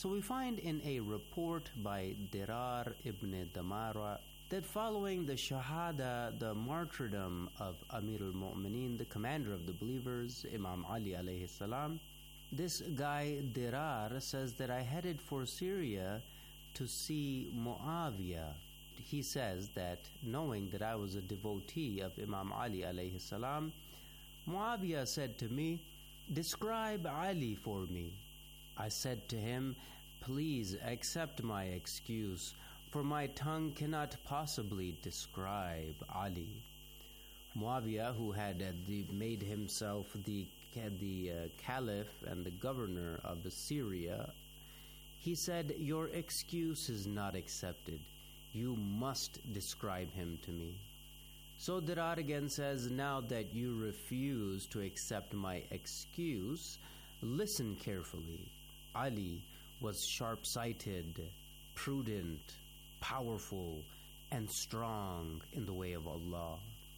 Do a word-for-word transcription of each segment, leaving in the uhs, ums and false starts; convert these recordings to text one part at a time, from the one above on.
So we find in a report by Dirar ibn Damara that following the Shahada, the martyrdom of Amir al-Mu'mineen, the commander of the believers, Imam Ali alayhi salam, this guy Dirar says that I headed for Syria to see Muawiyah. He says that knowing that I was a devotee of Imam Ali alayhi salam, Muawiyah said to me, "Describe Ali for me." I said to him, "Please accept my excuse, for my tongue cannot possibly describe Ali." Muawiyah, who had uh, the, made himself the, the uh, caliph and the governor of Syria, he said, "Your excuse is not accepted. You must describe him to me." So Dirar again says, "Now that you refuse to accept my excuse, listen carefully. Ali was sharp-sighted, prudent, powerful, and strong in the way of Allah.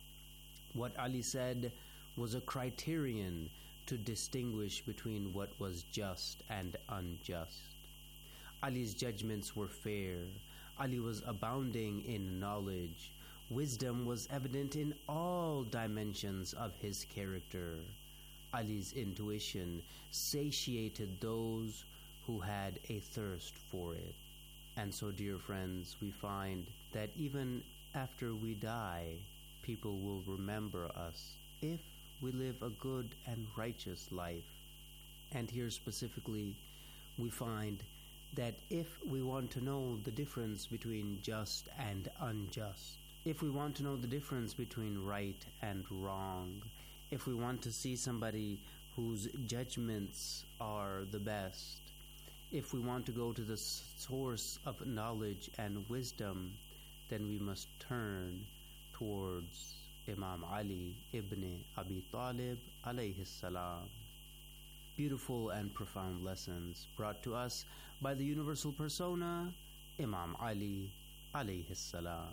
What Ali said was a criterion to distinguish between what was just and unjust. Ali's judgments were fair. Ali was abounding in knowledge. Wisdom was evident in all dimensions of his character. Ali's intuition satiated those who had a thirst for it." And so, dear friends, we find that even after we die, people will remember us if we live a good and righteous life. And here specifically, we find that if we want to know the difference between just and unjust, if we want to know the difference between right and wrong, if we want to see somebody whose judgments are the best, if we want to go to the source of knowledge and wisdom, then we must turn towards Imam Ali ibn Abi Talib alayhi salam. Beautiful and profound lessons brought to us by the universal persona, Imam Ali alayhi salam.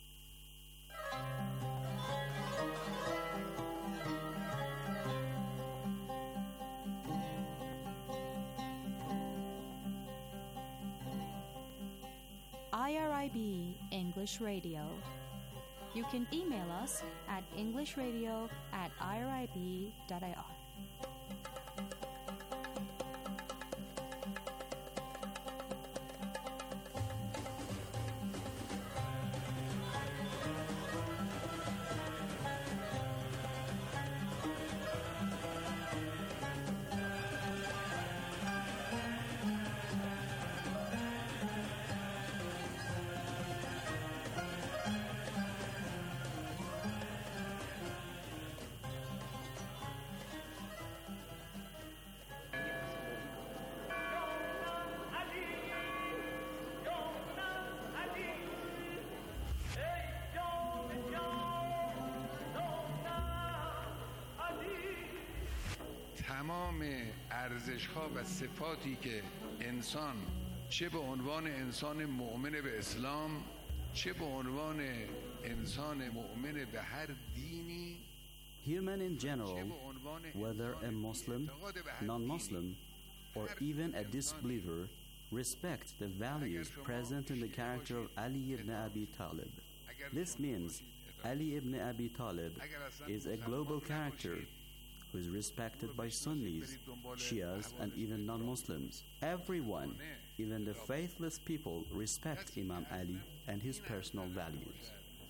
I R I B English Radio. You can email us at englishradio at irib dot I R. تمام ارزش‌ها و صفاتی که انسان چه به عنوان انسان مؤمن به اسلام چه به عنوان انسان مؤمن به هر دینی Human in general, whether a Muslim, non-Muslim, or even a disbeliever, respect the values present in the character of Ali ibn Abi Talib. This means Ali ibn Abi Talib is a global character who is respected by Sunnis, Shias, and even non-Muslims. Everyone, even the faithless people, respect Imam Ali and his personal values.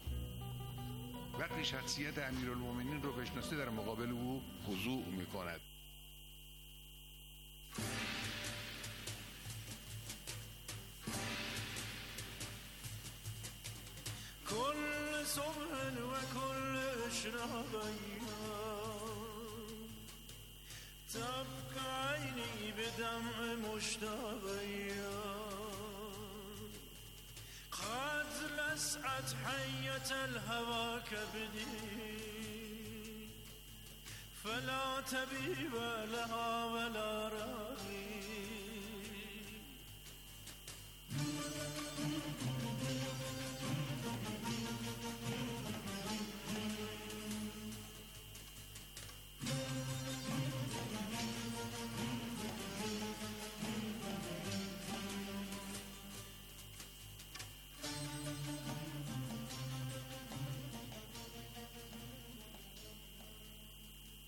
وقتی شخصیت امیرالمومنین رو بشناسه در مقابل او خضوع میکند. كل صبح وكل إشراق تبقى عيني بدمع مشتاق قد لسعت حية الهوى كبدي فلا تبيب لها ولا راغي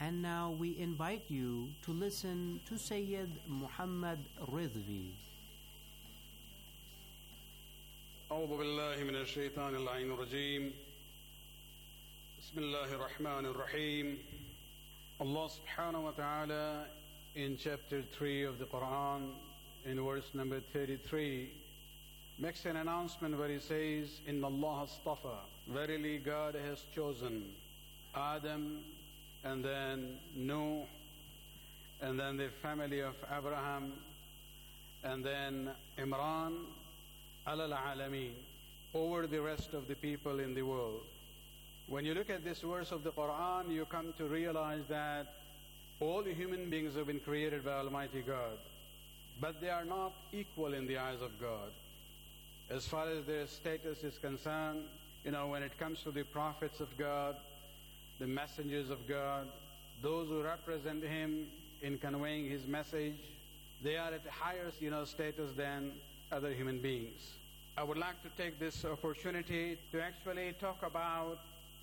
And now we invite you to listen to Sayyid Muhammad Ridvi. أعوذ بالله من الشيطان اللعين الرجيم بسم الله الرحمن الرحيم Allah subhanahu wa ta'ala in chapter three of the Quran in verse number thirty-three makes an announcement where he says Inna Allah astafa, verily God has chosen Adam and then Nuh and then the family of Abraham and then Imran alal alameen, over the rest of the people in the world. When you look at this verse of the Quran, you come to realize that all the human beings have been created by Almighty God, but they are not equal in the eyes of God. As far as their status is concerned, you know, when it comes to the prophets of God, the messengers of God, those who represent Him in conveying His message, they are at a higher, you know, status than other human beings. I would like to take this opportunity to actually talk about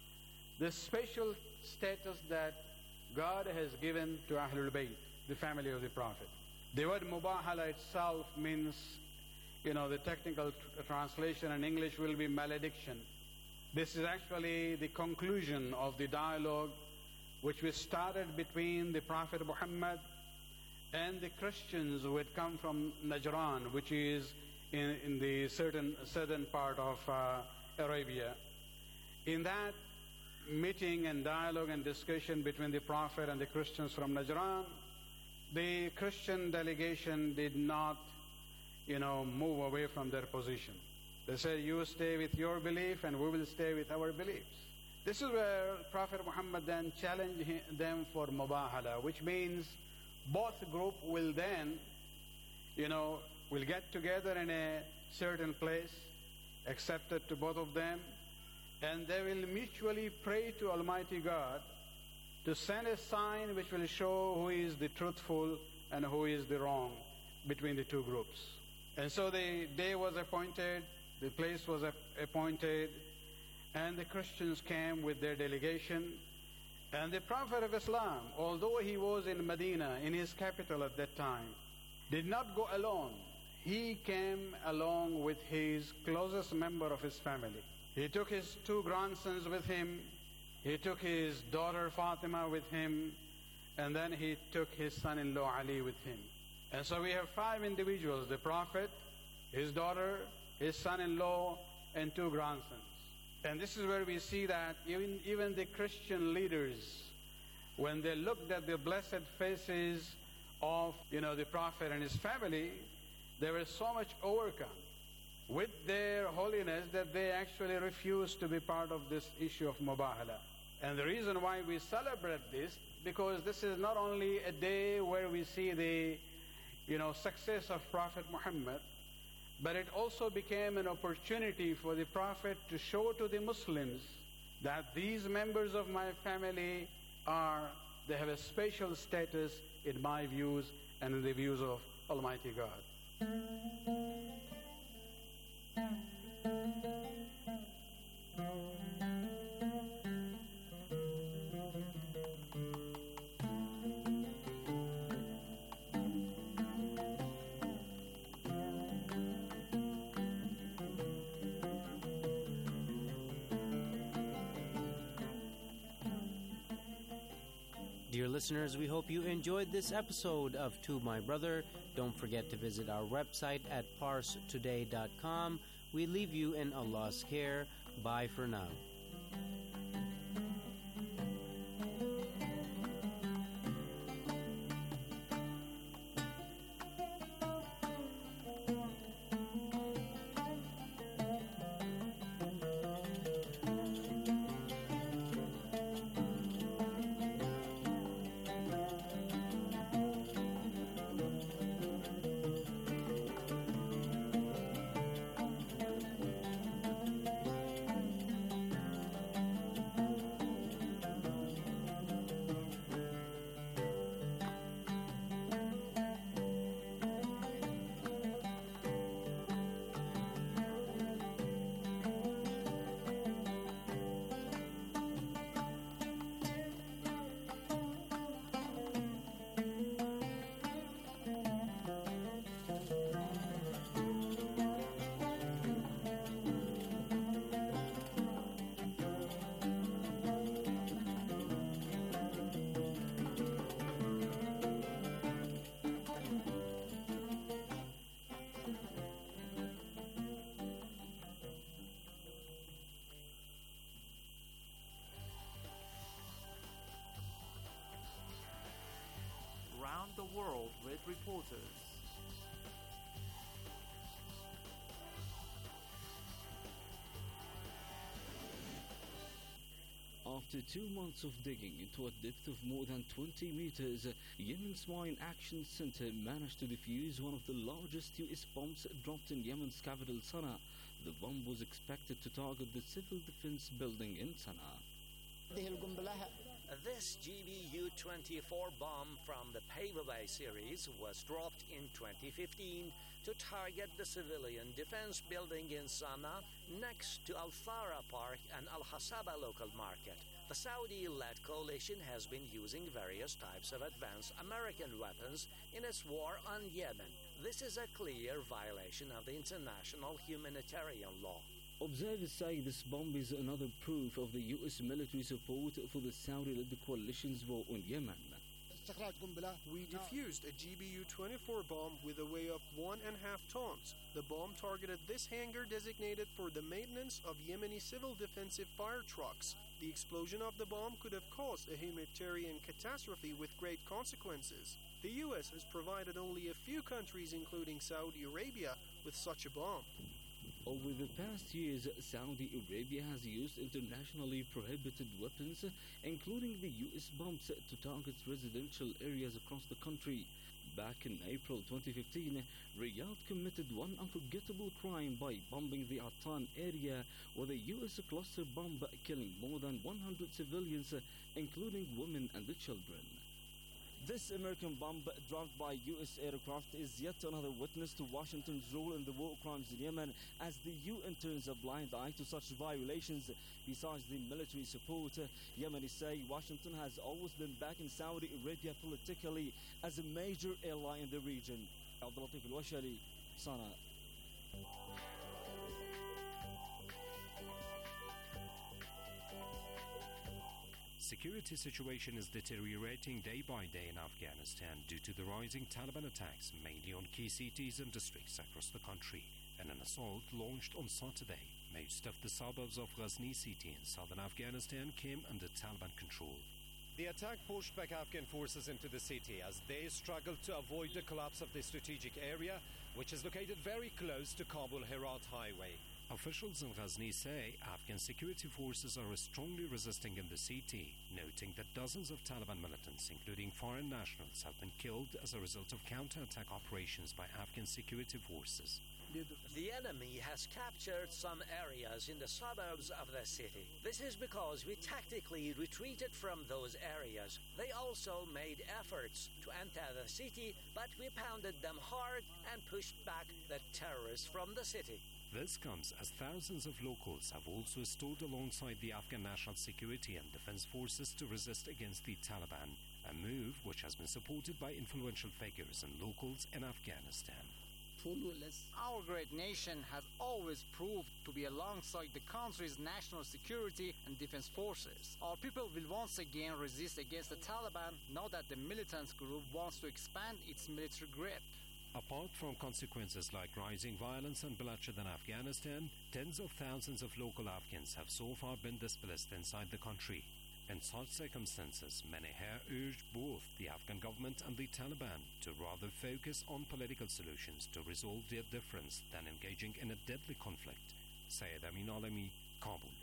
the special status that God has given to Ahlul Bayt, the family of the Prophet. The word Mubahala itself means, you know, the technical tr- translation in English will be malediction. This is actually the conclusion of the dialogue which was started between the Prophet Muhammad and the Christians who had come from Najran, which is in, in the certain southern part of uh, Arabia. In that meeting and dialogue and discussion between the Prophet and the Christians from Najran, the Christian delegation did not, you know, move away from their position. They said, you stay with your belief and we will stay with our beliefs. This is where Prophet Muhammad then challenged them for mubahala, which means both group will then, you know, will get together in a certain place, accepted to both of them, and they will mutually pray to Almighty God to send a sign which will show who is the truthful and who is the wrong between the two groups. And so the day was appointed, the place was appointed, and the Christians came with their delegation. And the Prophet of Islam, although he was in Medina, in his capital at that time, did not go alone. He came along with his closest member of his family. He took his two grandsons with him, he took his daughter Fatima with him, and then he took his son-in-law Ali with him. And so we have five individuals, the Prophet, his daughter, his son-in-law, and two grandsons. And this is where we see that even, even the Christian leaders, when they looked at the blessed faces of, you know, the Prophet and his family, they were so much overcome with their holiness that they actually refused to be part of this issue of mubahala. And the reason why we celebrate this, because this is not only a day where we see the, you know, success of Prophet Muhammad, but it also became an opportunity for the Prophet to show to the Muslims that these members of my family are, they have a special status in my views and in the views of Almighty God. Dear listeners, we hope you enjoyed this episode of To My Brother. Don't forget to visit our website at pars today dot com. We leave you in Allah's care. Bye for now. reporters. After two months of digging into a depth of more than twenty meters, Yemen's Mine Action Center managed to defuse one of the largest U S bombs dropped in Yemen's capital, Sana'a. The bomb was expected to target the civil defense building in Sana'a. This G B U twenty-four bomb from the Pavaway series was dropped in twenty fifteen to target the civilian defense building in Sana'a next to Al Thara Park and Al Hasaba local market. The Saudi-led coalition has been using various types of advanced American weapons in its war on Yemen. This is a clear violation of the international humanitarian law. Observers say this bomb is another proof of the U S military support for the Saudi-led coalition's war on Yemen. We defused a G B U twenty-four bomb with a weight of one and a half tons. The bomb targeted this hangar designated for the maintenance of Yemeni civil defensive fire trucks. The explosion of the bomb could have caused a humanitarian catastrophe with great consequences. The U S has provided only a few countries, including Saudi Arabia, with such a bomb. Over the past years, Saudi Arabia has used internationally prohibited weapons, including the U S bombs, to target residential areas across the country. Back in April twenty fifteen, Riyadh committed one unforgettable crime by bombing the Attan area with a U S cluster bomb, killing more than one hundred civilians, including women and children. This American bomb dropped by U S aircraft is yet another witness to Washington's role in the war crimes in Yemen, as the U N turns a blind eye to such violations. Besides the military support, Yemenis say Washington has always been backing Saudi Arabia politically as a major ally in the region. Abdul Latif Al-Washali, Sana'a. Security situation is deteriorating day by day in Afghanistan due to the rising Taliban attacks, mainly on key cities and districts across the country, and an assault launched on Saturday. Most of the suburbs of Ghazni city in southern Afghanistan came under Taliban control. The attack pushed back Afghan forces into the city as they struggled to avoid the collapse of the strategic area, which is located very close to Kabul-Herat highway. Officials in Ghazni say Afghan security forces are strongly resisting in the city, noting that dozens of Taliban militants, including foreign nationals, have been killed as a result of counterattack operations by Afghan security forces. The enemy has captured some areas in the suburbs of the city. This is because we tactically retreated from those areas. They also made efforts to enter the city, but we pounded them hard and pushed back the terrorists from the city. This comes as thousands of locals have also stood alongside the Afghan National Security and Defense Forces to resist against the Taliban, a move which has been supported by influential figures and locals in Afghanistan. Our great nation has always proved to be alongside the country's national security and defense forces. Our people will once again resist against the Taliban now that the militant group wants to expand its military grip. Apart from consequences like rising violence and bloodshed in Afghanistan, tens of thousands of local Afghans have so far been displaced inside the country. In such circumstances, many here urge both the Afghan government and the Taliban to rather focus on political solutions to resolve their difference than engaging in a deadly conflict. Syed Amin Alami, Kabul.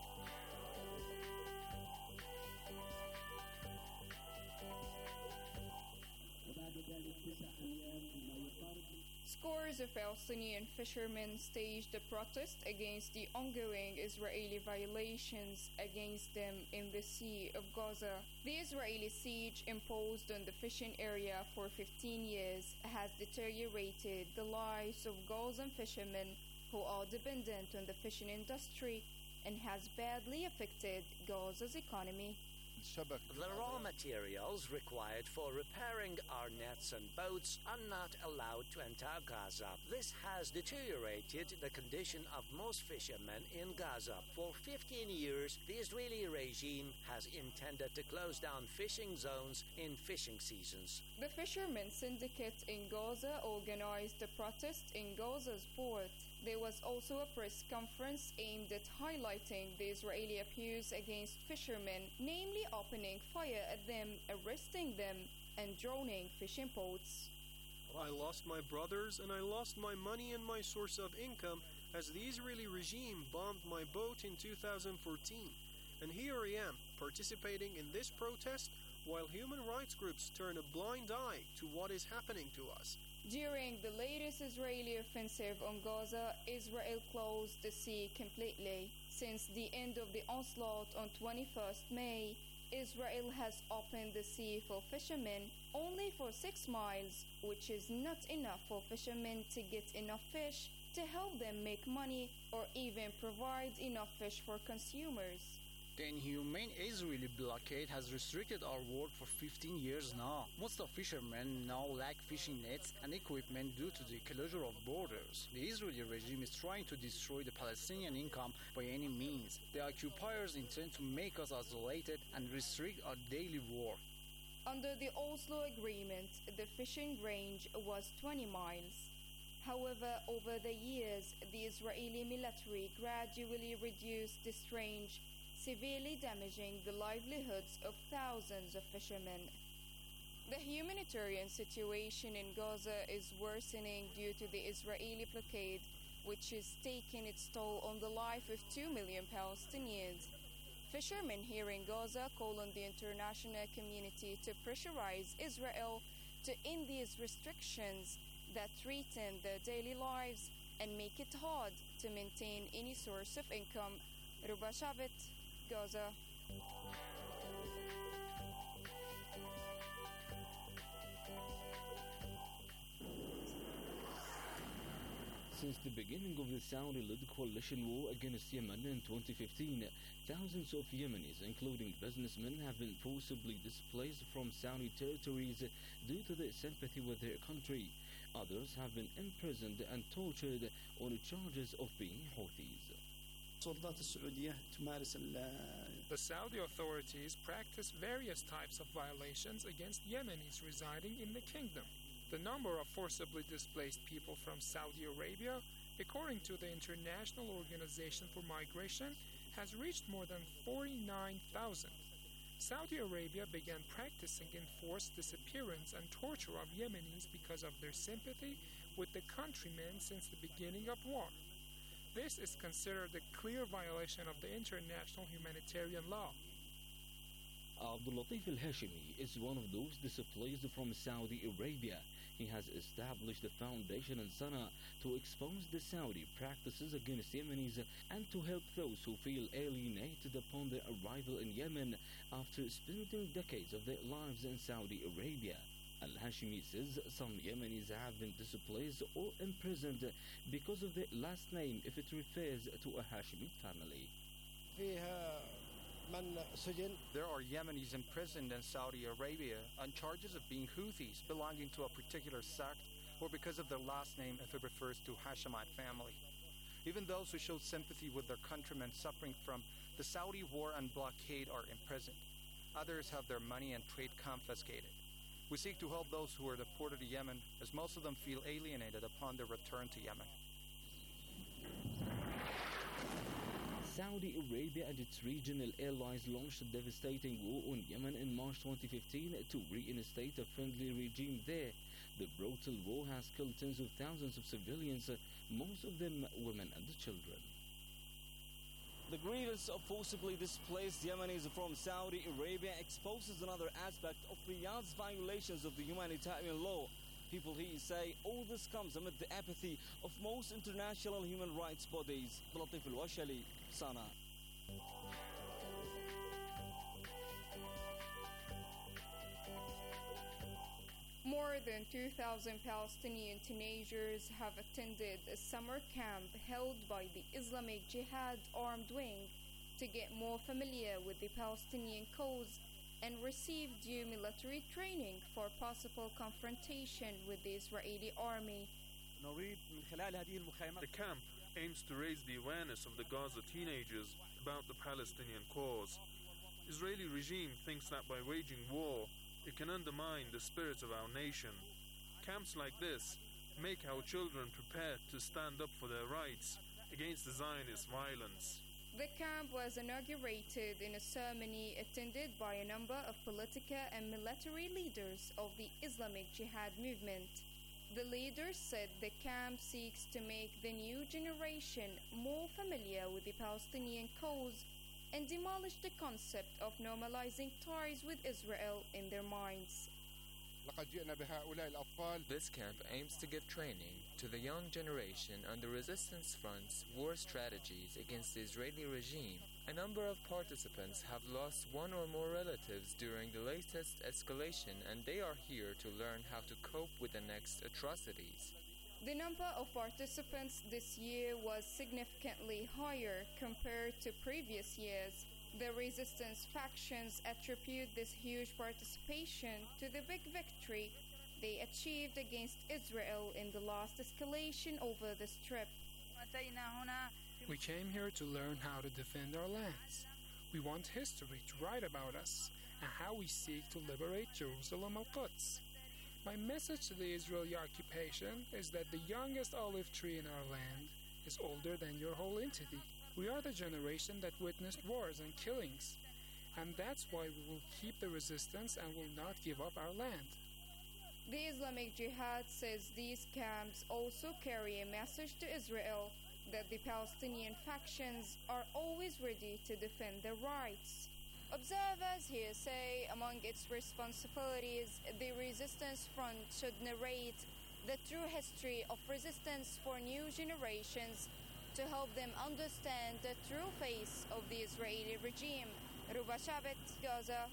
Scores of Palestinian fishermen staged a protest against the ongoing Israeli violations against them in the Sea of Gaza. The Israeli siege imposed on the fishing area for fifteen years has deteriorated the lives of Gazan fishermen who are dependent on the fishing industry and has badly affected Gaza's economy. The raw materials required for repairing our nets and boats are not allowed to enter Gaza. This has deteriorated the condition of most fishermen in Gaza. For fifteen years, the Israeli regime has intended to close down fishing zones in fishing seasons. The Fishermen Syndicate in Gaza organized a protest in Gaza's port. There was also a press conference aimed at highlighting the Israeli abuse against fishermen, namely opening fire at them, arresting them, and drowning fishing boats. I lost my brothers and I lost my money and my source of income as the Israeli regime bombed my boat in two thousand fourteen. And here I am, participating in this protest while human rights groups turn a blind eye to what is happening to us. During the latest Israeli offensive on Gaza, Israel closed the sea completely. Since the end of the onslaught on twenty-first May, Israel has opened the sea for fishermen only for six miles, which is not enough for fishermen to get enough fish to help them make money or even provide enough fish for consumers. The inhumane Israeli blockade has restricted our work for fifteen years now. Most of fishermen now lack fishing nets and equipment due to the closure of borders. The Israeli regime is trying to destroy the Palestinian income by any means. The occupiers intend to make us isolated and restrict our daily work. Under the Oslo Agreement, the fishing range was twenty miles. However, over the years, the Israeli military gradually reduced this range, severely damaging the livelihoods of thousands of fishermen. The humanitarian situation in Gaza is worsening due to the Israeli blockade, which is taking its toll on the life of two million Palestinians. Fishermen here in Gaza call on the international community to pressurize Israel to end these restrictions that threaten their daily lives and make it hard to maintain any source of income. Ruba Shabit, Gaza. Since the beginning of the Saudi-led coalition war against Yemen in twenty fifteen, thousands of Yemenis, including businessmen, have been forcibly displaced from Saudi territories due to their sympathy with their country. Others have been imprisoned and tortured on charges of being Houthis. The Saudi authorities practice various types of violations against Yemenis residing in the kingdom. The number of forcibly displaced people from Saudi Arabia, according to the International Organization for Migration, has reached more than forty-nine thousand. Saudi Arabia began practicing enforced disappearance and torture of Yemenis because of their sympathy with the countrymen since the beginning of war. This is considered a clear violation of the international humanitarian law. Abdul Latif al-Hashimi is one of those displaced from Saudi Arabia. He has established a foundation in Sana'a to expose the Saudi practices against Yemenis and to help those who feel alienated upon their arrival in Yemen after spending decades of their lives in Saudi Arabia. Al-Hashimi says some Yemenis have been displaced or imprisoned because of their last name if it refers to a Hashimi family. There are Yemenis imprisoned in Saudi Arabia on charges of being Houthis belonging to a particular sect or because of their last name if it refers to Hashemite family. Even those who show sympathy with their countrymen suffering from the Saudi war and blockade are imprisoned. Others have their money and trade confiscated. We seek to help those who are deported to Yemen, as most of them feel alienated upon their return to Yemen. Saudi Arabia and its regional allies launched a devastating war on Yemen in March twenty fifteen to reinstate a friendly regime there. The brutal war has killed tens of thousands of civilians, most of them women and children. The grievance of forcibly displaced Yemenis from Saudi Arabia exposes another aspect of Riyadh's violations of the humanitarian law. People here say all this comes amid the apathy of most international human rights bodies. Latif al-Washali, Sana'a. More than two thousand Palestinian teenagers have attended a summer camp held by the Islamic Jihad armed wing to get more familiar with the Palestinian cause and receive due military training for possible confrontation with the Israeli army. The camp aims to raise the awareness of the Gaza teenagers about the Palestinian cause. Israeli regime thinks that by waging war, it can undermine the spirit of our nation. Camps like this make our children prepare to stand up for their rights against the Zionist violence. The camp was inaugurated in a ceremony attended by a number of political and military leaders of the Islamic Jihad movement. The leaders said the camp seeks to make the new generation more familiar with the Palestinian cause and demolish the concept of normalizing ties with Israel in their minds. This camp aims to give training to the young generation on the resistance front's war strategies against the Israeli regime. A number of participants have lost one or more relatives during the latest escalation, and they are here to learn how to cope with the next atrocities. The number of participants this year was significantly higher compared to previous years. The resistance factions attribute this huge participation to the big victory they achieved against Israel in the last escalation over the Strip. We came here to learn how to defend our lands. We want history to write about us and how we seek to liberate Jerusalem al-Quds. My message to the Israeli occupation is that the youngest olive tree in our land is older than your whole entity. We are the generation that witnessed wars and killings, and that's why we will keep the resistance and will not give up our land. The Islamic Jihad says these camps also carry a message to Israel that the Palestinian factions are always ready to defend their rights. Observers here say among its responsibilities, the Resistance Front should narrate the true history of resistance for new generations to help them understand the true face of the Israeli regime. Ruba Shabet, Gaza.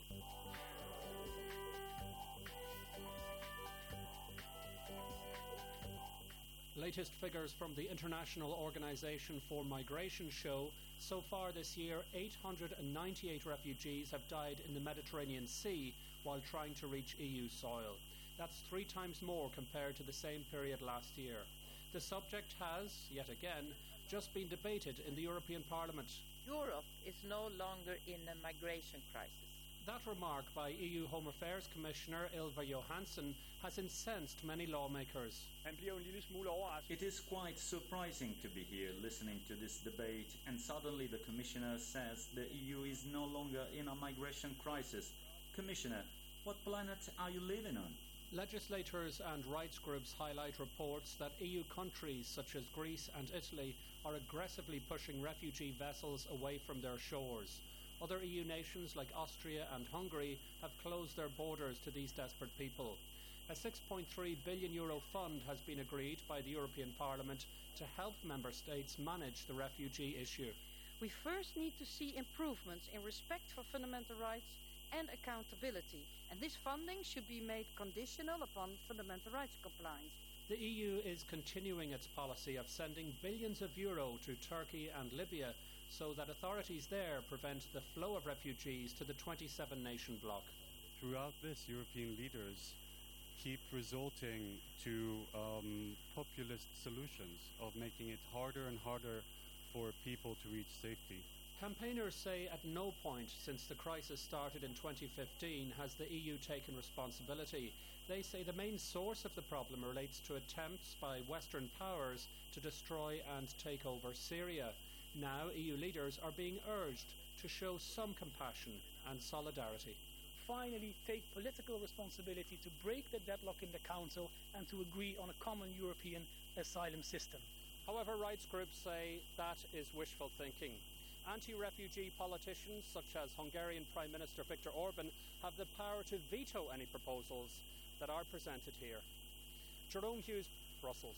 Latest figures from the International Organization for Migration show so far this year, eight hundred ninety-eight refugees have died in the Mediterranean Sea while trying to reach E U soil. That's three times more compared to the same period last year. The subject has, yet again, just been debated in the European Parliament. Europe is no longer in a migration crisis. That remark by E U Home Affairs Commissioner Ylva Johansson has incensed many lawmakers. It is quite surprising to be here listening to this debate, and suddenly the Commissioner says the E U is no longer in a migration crisis. Commissioner, what planet are you living on? Legislators and rights groups highlight reports that E U countries such as Greece and Italy are aggressively pushing refugee vessels away from their shores. Other E U nations like Austria and Hungary have closed their borders to these desperate people. A six point three billion euro fund has been agreed by the European Parliament to help member states manage the refugee issue. We first need to see improvements in respect for fundamental rights and accountability, and this funding should be made conditional upon fundamental rights compliance. The E U is continuing its policy of sending billions of euro to Turkey and Libya so that authorities there prevent the flow of refugees to the twenty-seven nation bloc. Throughout this, European leaders keep resorting to um, populist solutions of making it harder and harder for people to reach safety. Campaigners say at no point since the crisis started in twenty fifteen has the E U taken responsibility. They say the main source of the problem relates to attempts by Western powers to destroy and take over Syria. Now E U leaders are being urged to show some compassion and solidarity. Finally, take political responsibility to break the deadlock in the Council and to agree on a common European asylum system. However, rights groups say that is wishful thinking. Anti-refugee politicians such as Hungarian Prime Minister Viktor Orban have the power to veto any proposals that are presented here. Jerome Hughes, Brussels.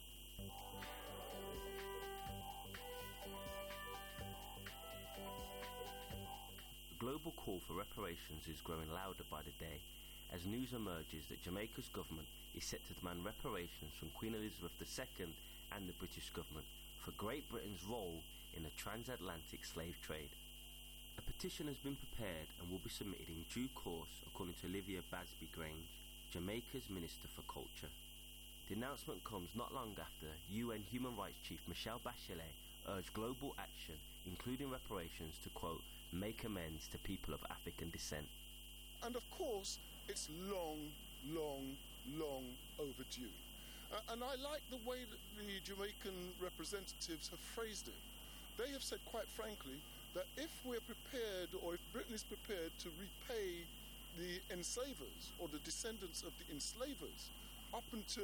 The global call for reparations is growing louder by the day as news emerges that Jamaica's government is set to demand reparations from Queen Elizabeth the Second and the British government for Great Britain's role in the transatlantic slave trade. A petition has been prepared and will be submitted in due course, according to Olivia Basby Grange, Jamaica's Minister for Culture. The announcement comes not long after U N Human Rights Chief Michelle Bachelet urged global action, including reparations, to, quote, make amends to people of African descent. And of course, it's long, long, long overdue. Uh, and I like the way that the Jamaican representatives have phrased it. They have said quite frankly that if we're prepared, or if Britain is prepared to repay the enslavers or the descendants of the enslavers up until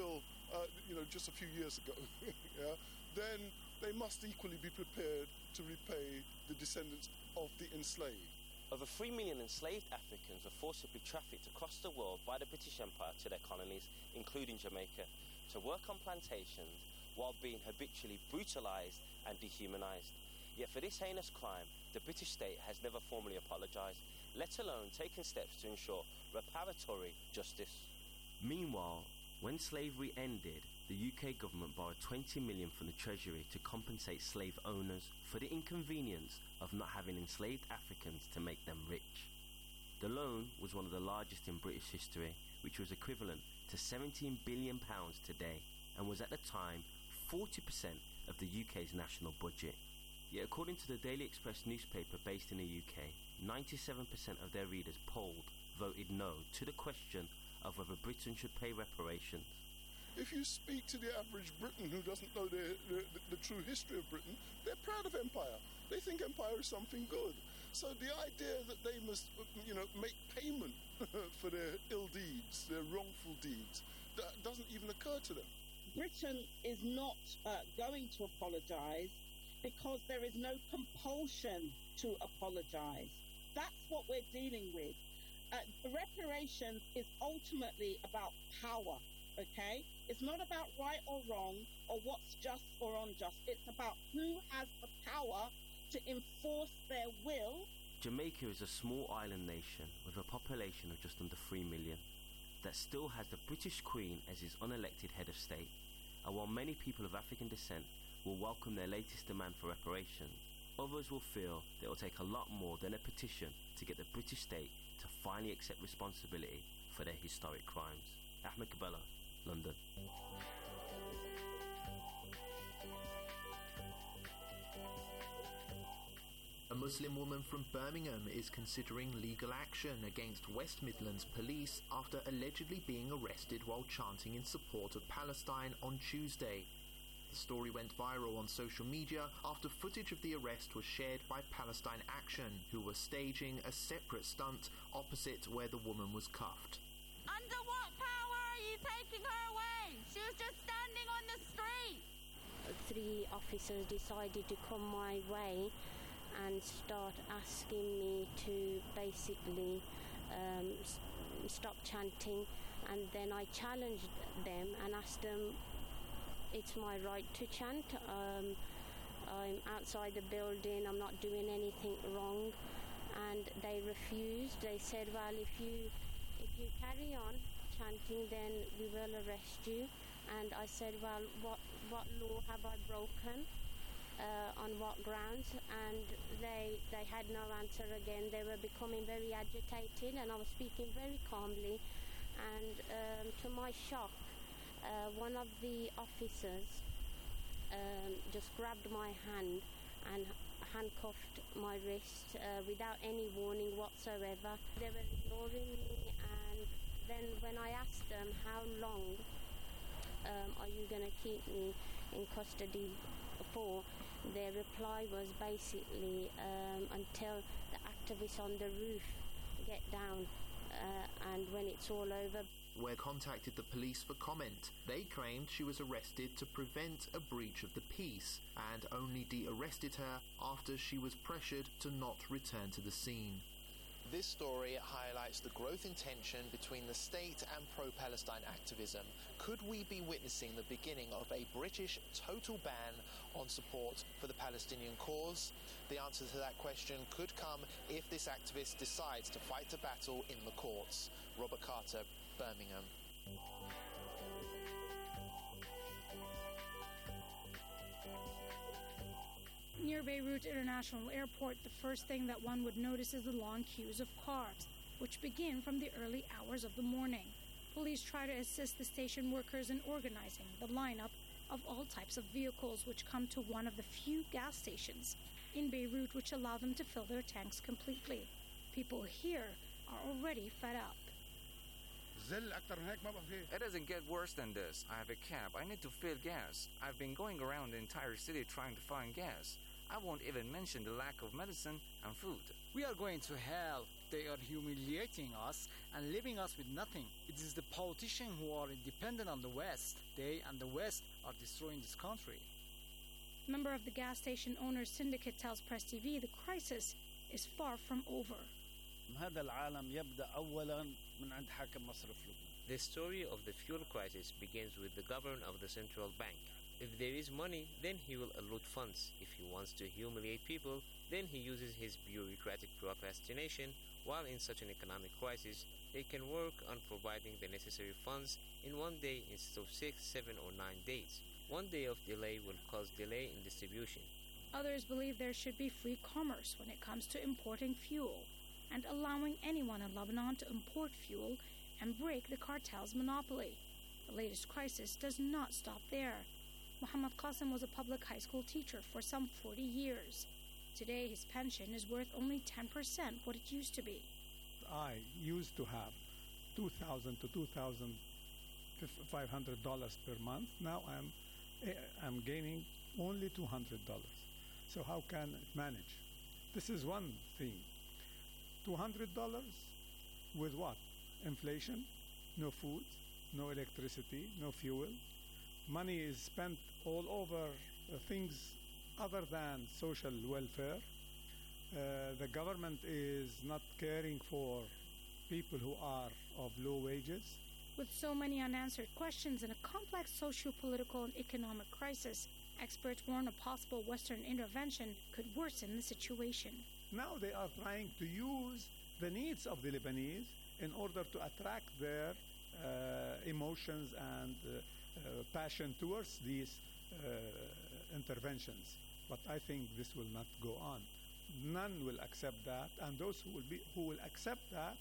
uh, you know, just a few years ago, yeah, then they must equally be prepared to repay the descendants of the enslaved. Over three million enslaved Africans were forcibly trafficked across the world by the British Empire to their colonies, including Jamaica, to work on plantations while being habitually brutalised and dehumanised. Yet for this heinous crime, the British state has never formally apologised, let alone taken steps to ensure reparatory justice. Meanwhile, when slavery ended, the U K government borrowed twenty million pounds from the Treasury to compensate slave owners for the inconvenience of not having enslaved Africans to make them rich. The loan was one of the largest in British history, which was equivalent to seventeen billion pounds today, and was at the time forty percent of the U K's national budget. Yet according to the Daily Express newspaper based in the U K, ninety-seven percent of their readers polled voted no to the question of whether Britain should pay reparations. If you speak to the average Briton who doesn't know the, the, the true history of Britain, they're proud of empire. They think empire is something good. So the idea that they must, you know, make payment for their ill deeds, their wrongful deeds, that doesn't even occur to them. Britain is not uh, going to apologise because there is no compulsion to apologise. That's what we're dealing with. Uh, reparations is ultimately about power, okay? It's not about right or wrong or what's just or unjust. It's about who has the power to enforce their will. Jamaica is a small island nation with a population of just under three million that still has the British Queen as its unelected head of state. And while many people of African descent will welcome their latest demand for reparations, others will feel that it will take a lot more than a petition to get the British state to finally accept responsibility for their historic crimes. Ahmed Kabela, London. A Muslim woman from Birmingham is considering legal action against West Midlands police after allegedly being arrested while chanting in support of Palestine on Tuesday. The story went viral on social media after footage of the arrest was shared by Palestine Action, who were staging a separate stunt opposite where the woman was cuffed. Under what power are you taking her away? She was just standing on the street. Three officers decided to come my way and start asking me to basically um, s- stop chanting, and then I challenged them and asked them, it's my right to chant, um, I'm outside the building, I'm not doing anything wrong, and they refused. They said, well, if you if you carry on chanting, then we will arrest you. And I said, well, what what law have I broken? Uh, on what grounds? And they they had no answer again. They were becoming very agitated, and I was speaking very calmly. And um, to my shock, uh, one of the officers um, just grabbed my hand and handcuffed my wrist uh, without any warning whatsoever. They were ignoring me, and then when I asked them how long um, are you going to keep me in custody for, their reply was basically um, until the activists on the roof get down, uh, and when it's all over. Where contacted the police for comment. They claimed she was arrested to prevent a breach of the peace and only de-arrested her after she was pressured to not return to the scene. This story highlights the growth in tension between the state and pro-Palestine activism. Could we be witnessing the beginning of a British total ban on support for the Palestinian cause? The answer to that question could come if this activist decides to fight the battle in the courts. Robert Carter, Birmingham. Near Beirut International Airport, the first thing that one would notice is the long queues of cars, which begin from the early hours of the morning. Police try to assist the station workers in organizing the lineup of all types of vehicles which come to one of the few gas stations in Beirut which allow them to fill their tanks completely. People here are already fed up. It doesn't get worse than this. I have a cab. I need to fill gas. I've been going around the entire city trying to find gas. I won't even mention the lack of medicine and food. We are going to hell. They are humiliating us and leaving us with nothing. It is the politicians who are dependent on the West. They and the West are destroying this country. A member of the gas station owners syndicate tells Press T V the crisis is far from over. هذا العالم يبدأ أولا من عند حاكم مصرف لبنان. The story of the fuel crisis begins with the governor of the central bank. If there is money, then he will allot funds. If he wants to humiliate people, then he uses his bureaucratic procrastination. While in such an economic crisis, they can work on providing the necessary funds in one day instead of six, seven, or nine days. One day of delay will cause delay in distribution. Others believe there should be free commerce when it comes to importing fuel and allowing anyone in Lebanon to import fuel and break the cartel's monopoly. The latest crisis does not stop there. Muhammad Qasim was a public high school teacher for some forty years. Today, his pension is worth only ten percent what it used to be. I used to have two thousand to two thousand five hundred dollars per month. Now I'm I'm gaining only two hundred dollars. So how can it manage? This is one thing. two hundred dollars with what? Inflation, no food, no electricity, no fuel. Money is spent all over uh, things other than social welfare. Uh, the government is not caring for people who are of low wages. With so many unanswered questions and a complex socio-political and economic crisis, experts warn a possible Western intervention could worsen the situation. Now they are trying to use the needs of the Lebanese in order to attract their uh, emotions and uh, uh, passion towards these uh, interventions. But I think this will not go on. None will accept that, and those who will be who will accept that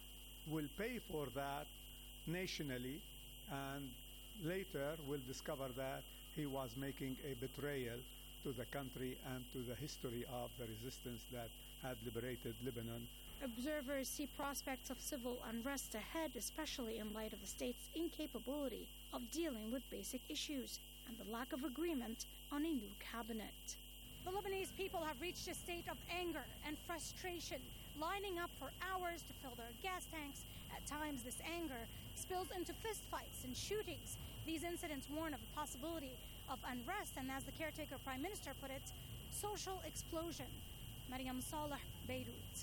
will pay for that nationally, and later will discover that he was making a betrayal to the country and to the history of the resistance that had liberated Lebanon. Observers see prospects of civil unrest ahead, especially in light of the state's incapability of dealing with basic issues and the lack of agreement on a new cabinet. The Lebanese people have reached a state of anger and frustration, lining up for hours to fill their gas tanks. At times, this anger spills into fistfights and shootings. These incidents warn of the possibility of unrest and, as the caretaker prime minister put it, social explosion. Mariam Saleh, Beirut.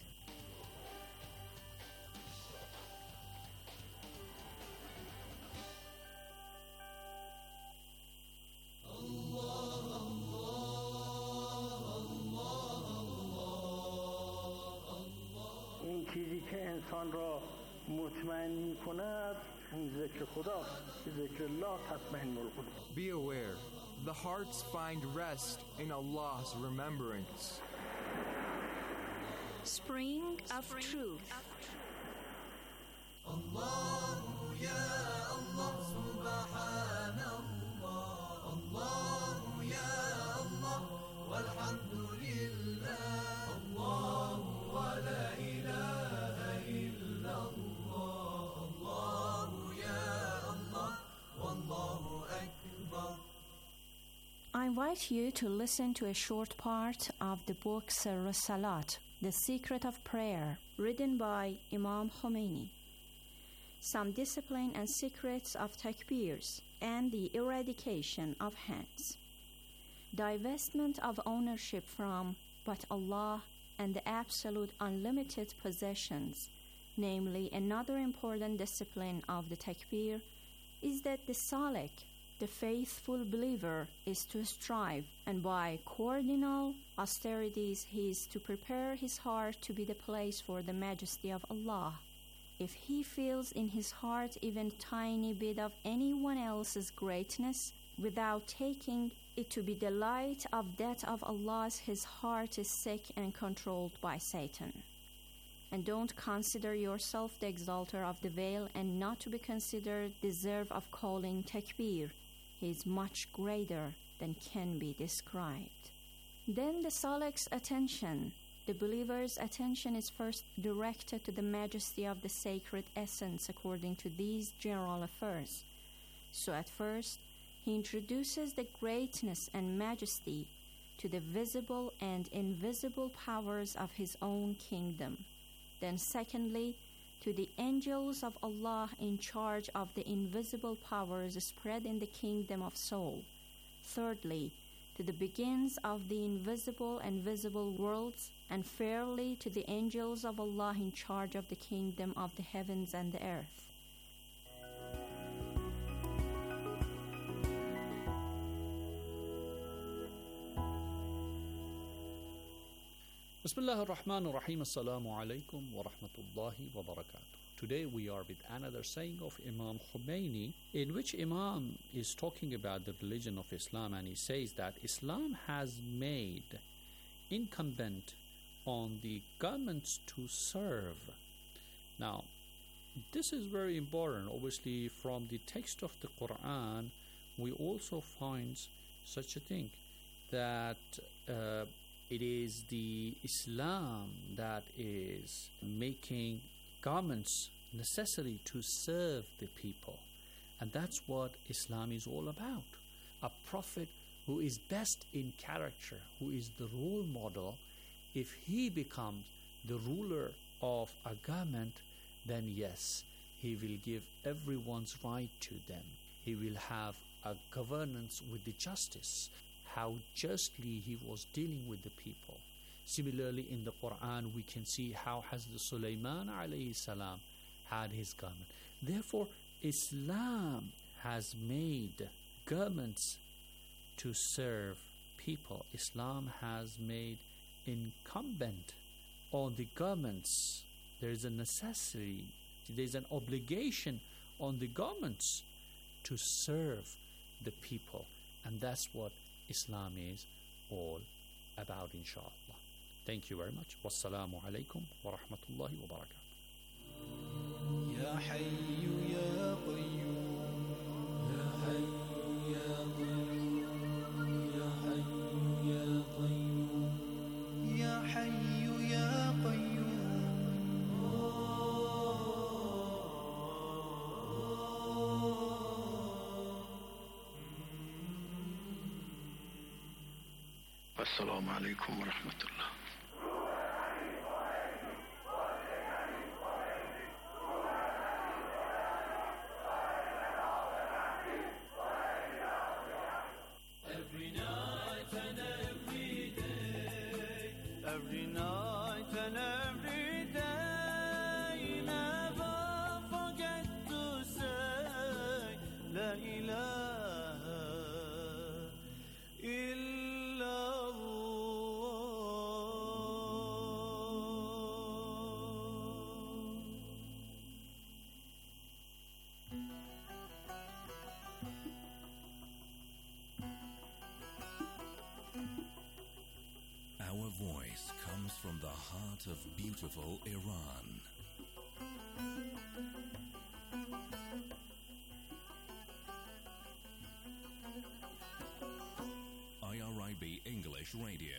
این چیزی که انسان را مطمئن می کند ذکر خداست. ذکر الله تطمئن القلوب. Be aware, the hearts find rest in Allah's remembrance. Spring of Truth. Allah ya Allah subhanallah. Allah ya Allah walhamdulillah. Allah wa la ilaha illallah. Allah ya Allah wallahu akbar. I invite you to listen to a short part of the book Sirr Salat, The Secret of Prayer, written by Imam Khomeini. Some discipline and secrets of takbirs and the eradication of hands. Divestment of ownership from but Allah and the absolute unlimited possessions, namely another important discipline of the takbir, is that the salik, the faithful believer, is to strive, and by cardinal austerities he is to prepare his heart to be the place for the majesty of Allah. If he feels in his heart even tiny bit of anyone else's greatness, without taking it to be the light of that of Allah, his heart is sick and controlled by Satan. And don't consider yourself the exalter of the veil and not to be considered deserve of calling takbir. He is much greater than can be described. Then the salik's attention, the believer's attention, is first directed to the majesty of the sacred essence according to these general affairs. So at first, he introduces the greatness and majesty to the visible and invisible powers of his own kingdom. Then secondly, to the angels of Allah in charge of the invisible powers spread in the kingdom of soul. Thirdly, to the beginnings of the invisible and visible worlds, and fairly to the angels of Allah in charge of the kingdom of the heavens and the earth. Bismillah ar-Rahman ar-Rahim. Assalamu alaikum wa rahmatullahi wa barakatuh. Today we are with another saying of Imam Khomeini, in which Imam is talking about the religion of Islam, and he says that Islam has made incumbent on the governments to serve. Now, this is very important. Obviously, from the text of the Quran, we also find such a thing, that uh, it is the Islam that is making governments necessary to serve the people. And that's what Islam is all about. A prophet who is best in character, who is the role model, if he becomes the ruler of a government, then yes, he will give everyone's right to them. He will have a governance with the justice, how justly he was dealing with the people. Similarly, in the Quran, we can see how Hazrat Sulaiman alayhi salam had his government. Therefore, Islam has made governments to serve people. Islam has made incumbent on the governments. There is a necessity, there is an obligation on the governments to serve the people. And that's what Islam is all about, inshallah. Thank you very much. Wassalamu alaikum wa rahmatullahi wa barakatuh. Ya Hayyu Ya Qayyum, Ya Hayyu Ya Qayyum, Ya Hayyu Ya Qayyum, Ya Hayyu Ya Qayyum. Assalamu alaikum wa rahmatullah. Every night and every day, every night and every day, never forget to say La ilaha illallah. Our voice comes from the heart of beautiful Iran. I R I B English Radio.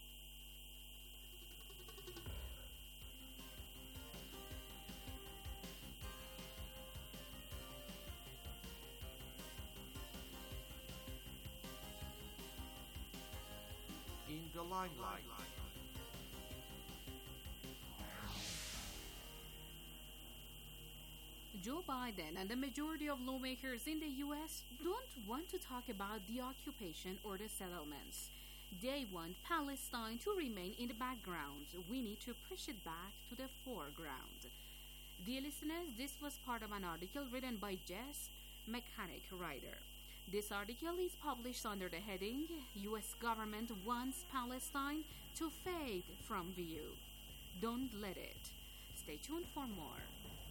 In the limelight. Joe Biden and the majority of lawmakers in the U S don't want to talk about the occupation or the settlements. They want Palestine to remain in the background. We need to push it back to the foreground. Dear listeners, this was part of an article written by Jess Mechanic Writer. This article is published under the heading, U S Government Wants Palestine to Fade from View. Don't let it. Stay tuned for more.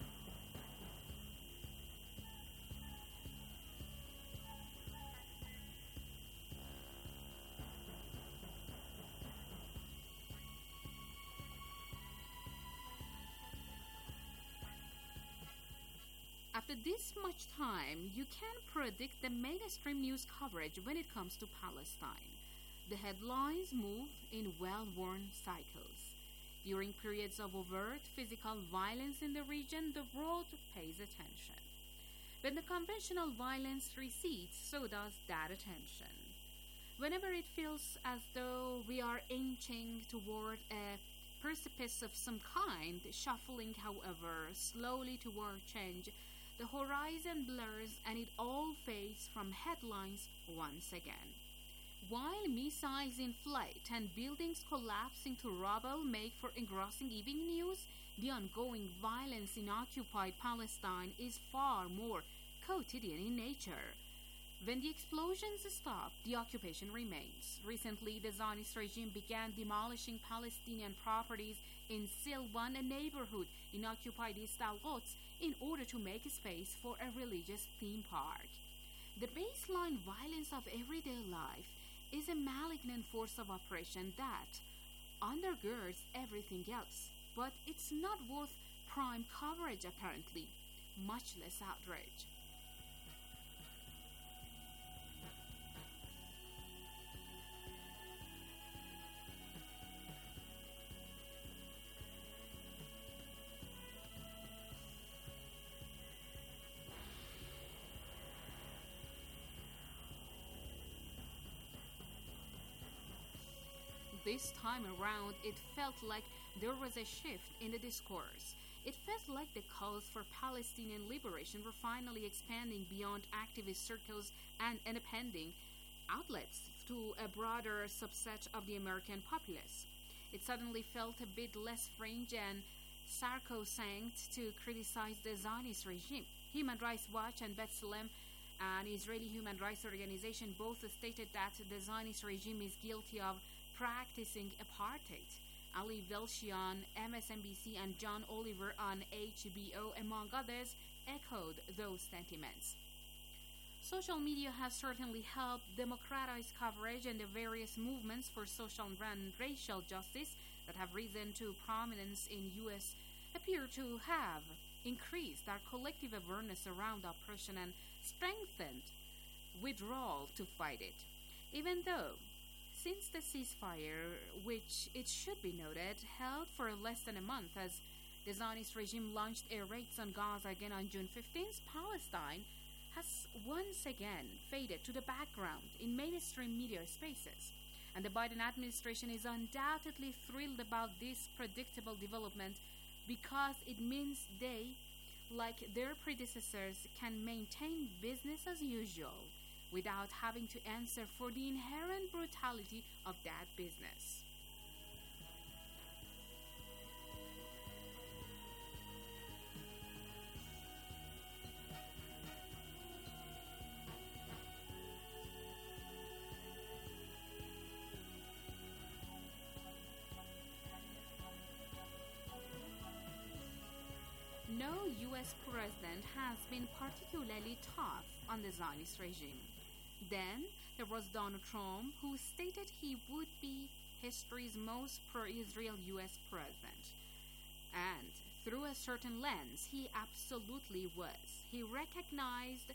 After this much time, you can predict the mainstream news coverage when it comes to Palestine. The headlines move in well-worn cycles. During periods of overt physical violence in the region, the world pays attention. When the conventional violence recedes, so does that attention. Whenever it feels as though we are inching toward a precipice of some kind, shuffling, however, slowly toward change, the horizon blurs and it all fades from headlines once again. While missiles in flight and buildings collapsing to rubble make for engrossing evening news, the ongoing violence in occupied Palestine is far more quotidian in nature. When the explosions stop, the occupation remains. Recently, the Zionist regime began demolishing Palestinian properties in Silwan, a neighborhood in occupied East Al-Quds, in order to make space for a religious theme park. The baseline violence of everyday life is a malignant force of oppression that undergirds everything else, but it's not worth prime coverage apparently, much less outrage. This time around, it felt like there was a shift in the discourse. It felt like the calls for Palestinian liberation were finally expanding beyond activist circles and independent outlets to a broader subset of the American populace. It suddenly felt a bit less fringe and sacrosanct to criticize the Zionist regime. Human Rights Watch and B'Tselem, an Israeli human rights organization, both stated that the Zionist regime is guilty of practicing apartheid. Ali Velshi on M S N B C and John Oliver on H B O, among others, echoed those sentiments. Social media has certainly helped democratize coverage, and the various movements for social and racial justice that have risen to prominence in U S appear to have increased our collective awareness around oppression and strengthened withdrawal to fight it. Even though since the ceasefire, which it should be noted, held for less than a month as the Zionist regime launched air raids on Gaza again on June fifteenth, Palestine has once again faded to the background in mainstream media spaces. And the Biden administration is undoubtedly thrilled about this predictable development because it means they, like their predecessors, can maintain business as usual without having to answer for the inherent brutality of that business. No U S president has been particularly tough on the Zionist regime. Then there was Donald Trump, who stated he would be history's most pro-Israel U S president. And through a certain lens, he absolutely was. He recognized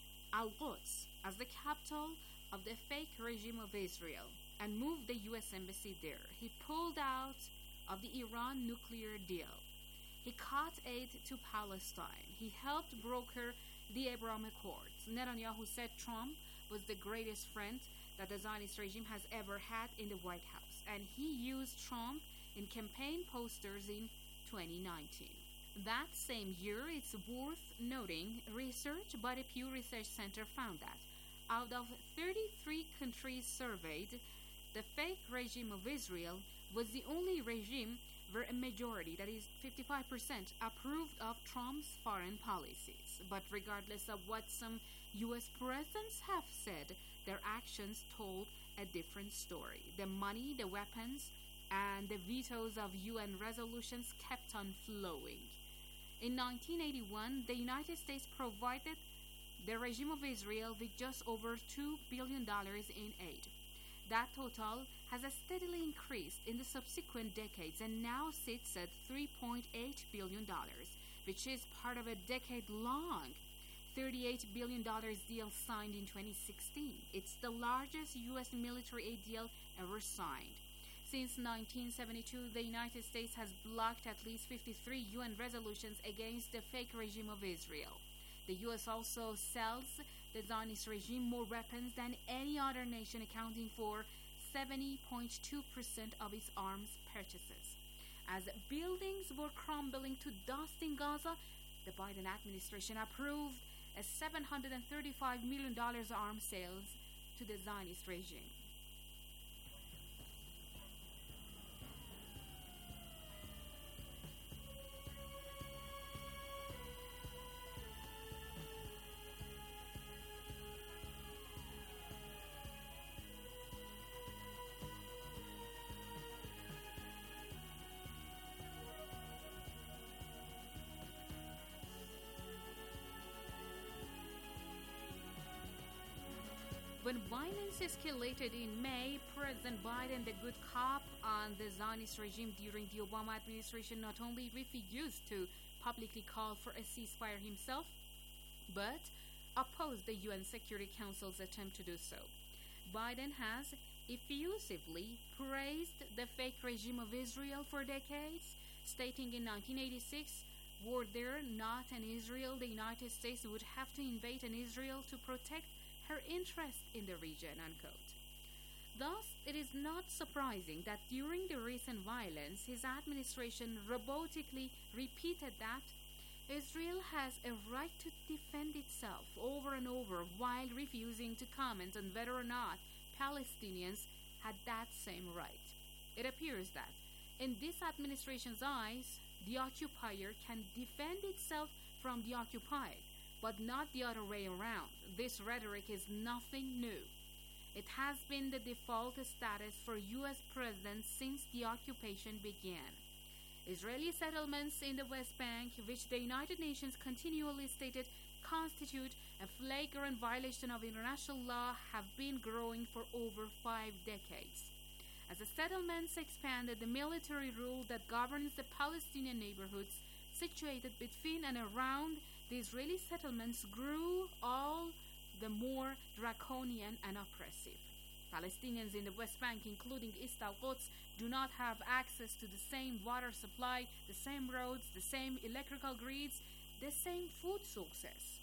Al-Quds as the capital of the fake regime of Israel and moved the U S embassy there. He pulled out of the Iran nuclear deal. He cut aid to Palestine. He helped broker the Abraham Accords. Netanyahu said Trump was the greatest friend that the Zionist regime has ever had in the White House, and he used Trump in campaign posters in twenty nineteen. That same year, it's worth noting, research by the Pew Research Center found that out of thirty-three countries surveyed, the fake regime of Israel was the only regime where a majority, that is fifty-five percent, approved of Trump's foreign policies. But regardless of what some U S presidents have said, their actions told a different story. The money, the weapons, and the vetoes of U N resolutions kept on flowing. In nineteen eighty-one, the United States provided the regime of Israel with just over two billion dollars in aid. That total has steadily increased in the subsequent decades and now sits at three point eight billion dollars, which is part of a decade-long thirty-eight billion dollars deal signed in twenty sixteen. It's the largest U S military aid deal ever signed. Since nineteen seventy-two, the United States has blocked at least fifty-three U N resolutions against the fake regime of Israel. The U S also sells the Zionist regime more weapons than any other nation, accounting for seventy point two percent of its arms purchases. As buildings were crumbling to dust in Gaza, the Biden administration approved a seven hundred thirty-five million dollars arms sales to the Zionist regime. When violence escalated in May, President Biden, the good cop on the Zionist regime during the Obama administration, not only refused to publicly call for a ceasefire himself, but opposed the U N Security Council's attempt to do so. Biden has effusively praised the fake regime of Israel for decades, stating in nineteen eighty-six, were there not an Israel, the United States would have to invade an Israel to protect her interest in the region, unquote. Thus, it is not surprising that during the recent violence, his administration robotically repeated that Israel has a right to defend itself over and over, while refusing to comment on whether or not Palestinians had that same right. It appears that, in this administration's eyes, the occupier can defend itself from the occupied, but not the other way around. This rhetoric is nothing new. It has been the default status for U S presidents since the occupation began. Israeli settlements in the West Bank, which the United Nations continually stated constitute a flagrant violation of international law, have been growing for over five decades. As the settlements expanded, the military rule that governs the Palestinian neighborhoods situated between and around the Israeli settlements grew all the more draconian and oppressive. Palestinians in the West Bank, including East al-Quds, do not have access to the same water supply, the same roads, the same electrical grids, the same food sources.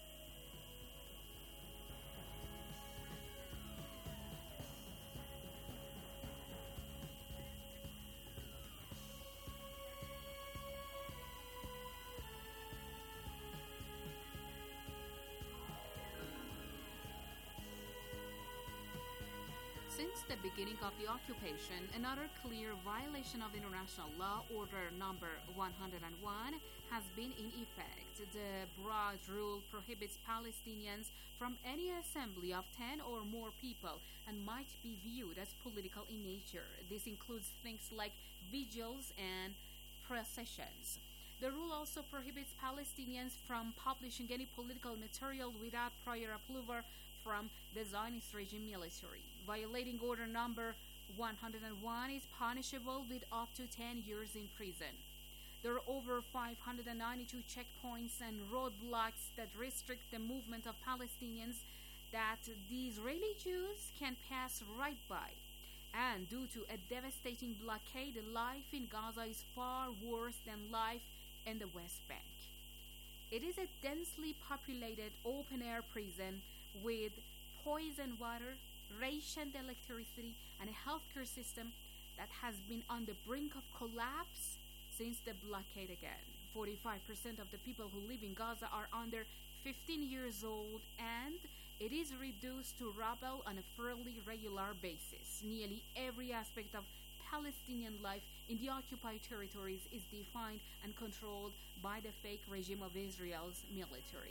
Since the beginning of the occupation, another clear violation of international law, Order Number one hundred one, has been in effect. The broad rule prohibits Palestinians from any assembly of ten or more people and might be viewed as political in nature. This includes things like vigils and processions. The rule also prohibits Palestinians from publishing any political material without prior approval from the Zionist regime military. Violating Order Number one hundred one is punishable with up to ten years in prison. There are over five hundred ninety-two checkpoints and roadblocks that restrict the movement of Palestinians that the Israeli Jews can pass right by. And due to a devastating blockade, life in Gaza is far worse than life in the West Bank. It is a densely populated open-air prison with poisoned water, rationed electricity, and a healthcare system that has been on the brink of collapse since the blockade began. forty-five percent of the people who live in Gaza are under fifteen years old, and it is reduced to rubble on a fairly regular basis. Nearly every aspect of Palestinian life in the occupied territories is defined and controlled by the fake regime of Israel's military.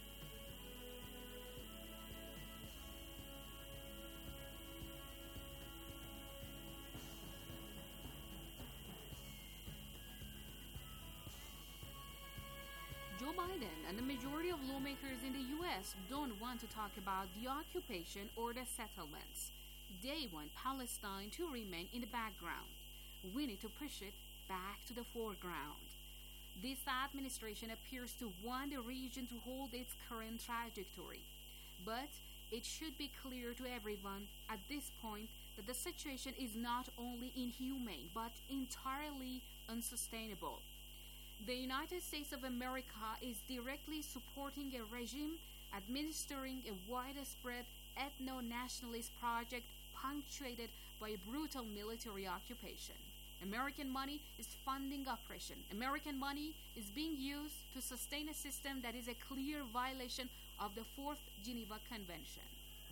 Joe Biden and the majority of lawmakers in the U S don't want to talk about the occupation or the settlements. They want Palestine to remain in the background. We need to push it back to the foreground. This administration appears to want the region to hold its current trajectory. But it should be clear to everyone at this point that the situation is not only inhumane but entirely unsustainable. The United States of America is directly supporting a regime administering a widespread ethno-nationalist project punctuated by a brutal military occupation. American money is funding oppression. American money is being used to sustain a system that is a clear violation of the Fourth Geneva Convention.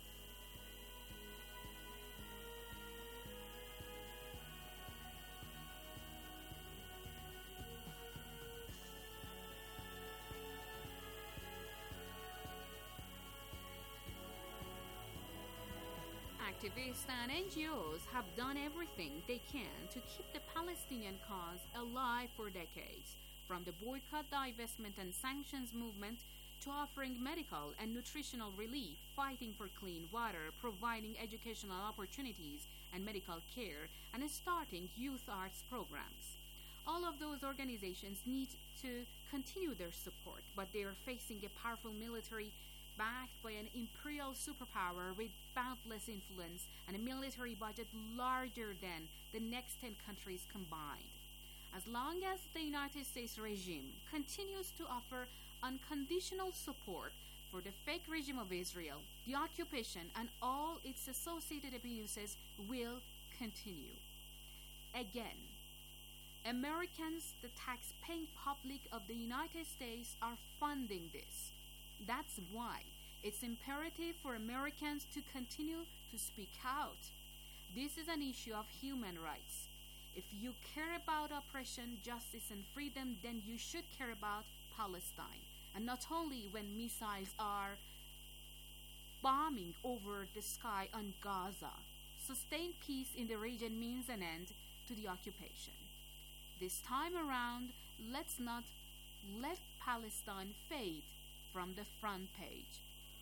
Activists and N G Os have done everything they can to keep the Palestinian cause alive for decades, from the boycott, divestment, and sanctions movement to offering medical and nutritional relief, fighting for clean water, providing educational opportunities and medical care, and starting youth arts programs. All of those organizations need to continue their support, but they are facing a powerful military backed by an imperial superpower with boundless influence and a military budget larger than the next ten countries combined. As long as the United States regime continues to offer unconditional support for the fake regime of Israel, the occupation and all its associated abuses will continue. Again, Americans, the tax-paying public of the United States, are funding this. That's why it's imperative for Americans to continue to speak out. This is an issue of human rights. If you care about oppression, justice, and freedom, then you should care about Palestine. And not only when missiles are bombing over the sky on Gaza. Sustained peace in the region means an end to the occupation. This time around, let's not let Palestine fade from the front page.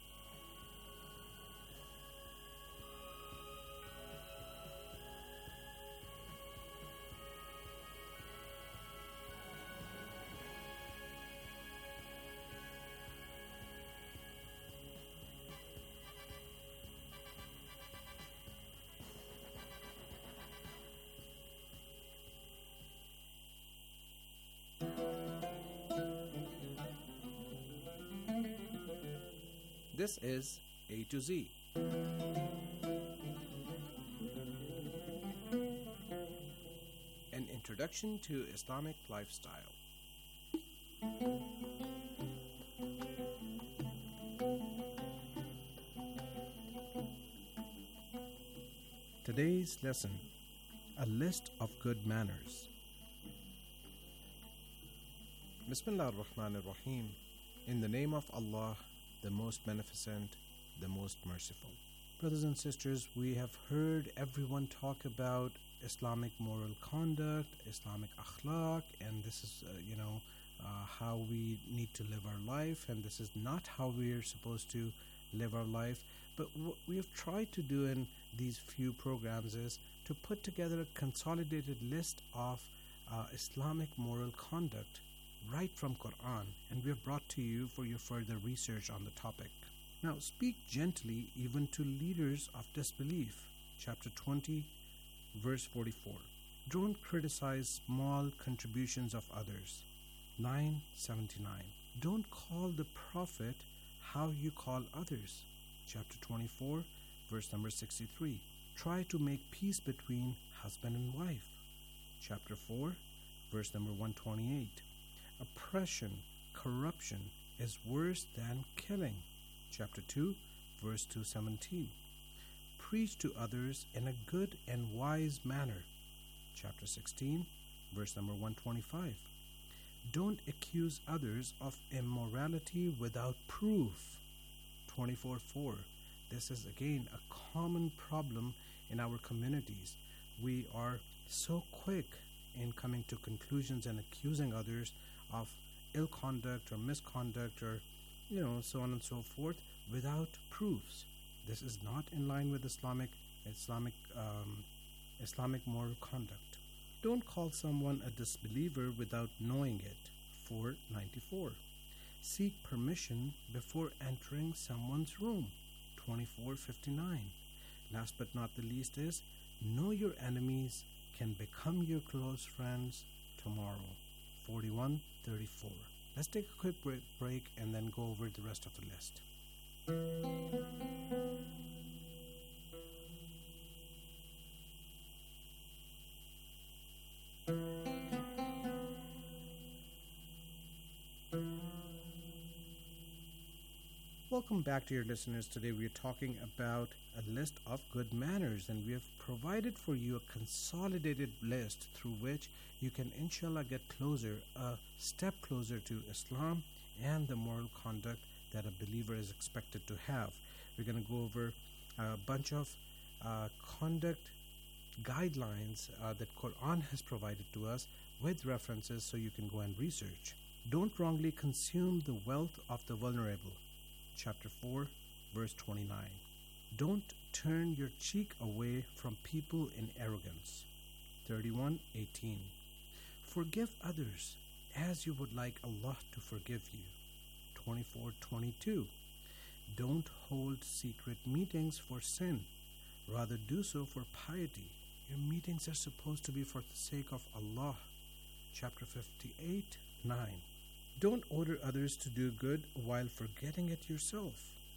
This is A to Z. An introduction to Islamic lifestyle. Today's lesson, a list of good manners. Bismillah ar-Rahman ar-Rahim. In the name of Allah, the most beneficent, the most merciful. Brothers and sisters, we have heard everyone talk about Islamic moral conduct, Islamic akhlaq, and this is, uh, you know, uh, how we need to live our life, and this is not how we are supposed to live our life. But what we have tried to do in these few programs is to put together a consolidated list of uh, Islamic moral conduct right from Quran, and we have brought to you for your further research on the topic. Now, speak gently even to leaders of disbelief. Chapter twenty, verse forty-four. Don't criticize small contributions of others. nine seventy-nine. Don't call the Prophet how you call others. Chapter twenty-four, verse number sixty-three. Try to make peace between husband and wife. Chapter four, verse number one twenty-eight. Oppression, corruption is worse than killing. Chapter two, verse two seventeen. Preach to others in a good and wise manner. Chapter sixteen, verse number one twenty-five. Don't accuse others of immorality without proof. twenty-four four. This is again a common problem in our communities. We are so quick in coming to conclusions and accusing others of ill conduct or misconduct or, you know, so on and so forth without proofs. This is not in line with Islamic Islamic um, Islamic moral conduct. Don't call someone a disbeliever without knowing it. four ninety-four. Seek permission before entering someone's room. twenty-four fifty-nine. Last but not the least is, know your enemies can become your close friends tomorrow. forty-one thirty-four. Let's take a quick break and then go over the rest of the list. Welcome back, dear listeners. Today we are talking about a list of good manners, and we have provided for you a consolidated list through which you can inshallah get closer, a step closer to Islam and the moral conduct that a believer is expected to have. We're going to go over a bunch of uh, conduct guidelines uh, that Quran has provided to us with references so you can go and research. Don't wrongly consume the wealth of the vulnerable. Chapter four, verse twenty-nine. Don't turn your cheek away from people in arrogance. thirty-one eighteen. Forgive others as you would like Allah to forgive you. twenty-four twenty-two. Don't hold secret meetings for sin. Rather do so for piety. Your meetings are supposed to be for the sake of Allah. Chapter fifty-eight nine. Don't order others to do good while forgetting it yourself.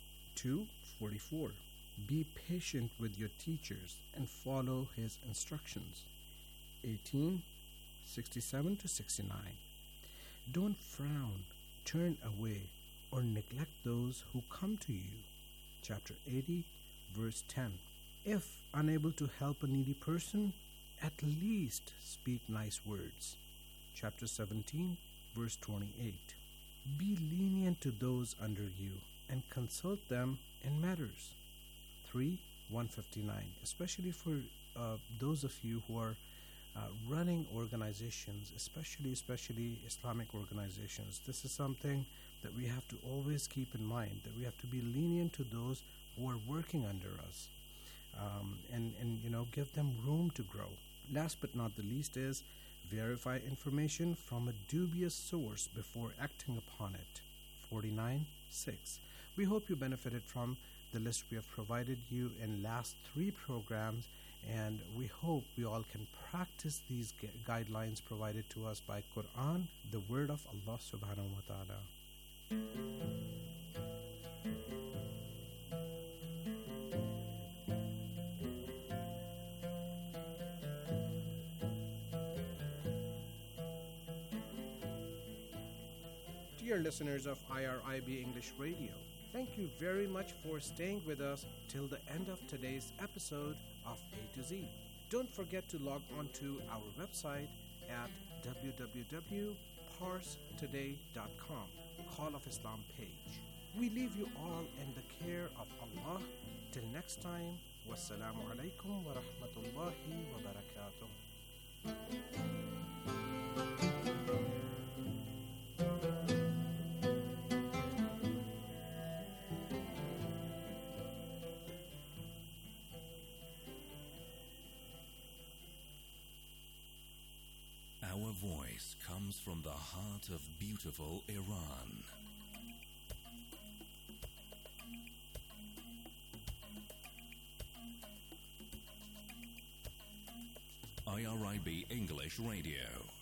two forty-four. Be patient with your teachers and follow his instructions. eighteen sixty-seven to sixty-nine. Don't frown, turn away, or neglect those who come to you. Chapter eighty, verse ten. If unable to help a needy person, at least speak nice words. Chapter seventeen, verse twenty-eight. Be lenient to those under you and consult them in matters. three one fifty-nine. Especially for uh, those of you who are uh, running organizations, especially especially Islamic organizations, this is something that we have to always keep in mind, that we have to be lenient to those who are working under us, um, and, and you know give them room to grow. Last but not the least is verify information from a dubious source before acting upon it. forty-nine six. We hope you benefited from the list we have provided you in last three programs, and we hope we all can practice these gu- guidelines provided to us by Quran, the word of Allah subhanahu wa ta'ala. Dear listeners of I R I B English Radio, thank you very much for staying with us till the end of today's episode of A to Z. Don't forget to log on to our website at w w w dot pars today dot com, Call of Islam page. We leave you all in the care of Allah. Till next time, wassalamu alaikum wa rahmatullahi wa barakatuh. Our voice comes from the heart of beautiful Iran. I R I B English Radio.